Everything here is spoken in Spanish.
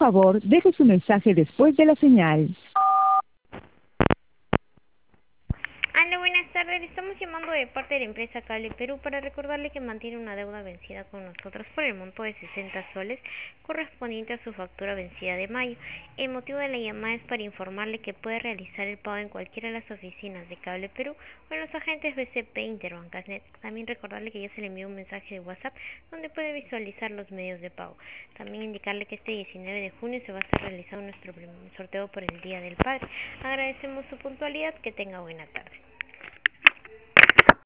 favor, deje su mensaje después de la señal. Hola, buenas tardes. Le estamos llamando de parte de la empresa Cable Perú para recordarle que mantiene una deuda vencida con nosotros por el monto de 60 soles correspondiente a su factura vencida de mayo. El motivo de la llamada es para informarle que puede realizar el pago en cualquiera de las oficinas de Cable Perú o en los agentes BCP e Interbancasnet. También recordarle que ya se le envió un mensaje de WhatsApp donde puede visualizar los medios de pago. También indicarle que este 19 de junio se va a estar realizando nuestro primer sorteo por el Día del Padre. Agradecemos su puntualidad. Que tenga buena tarde.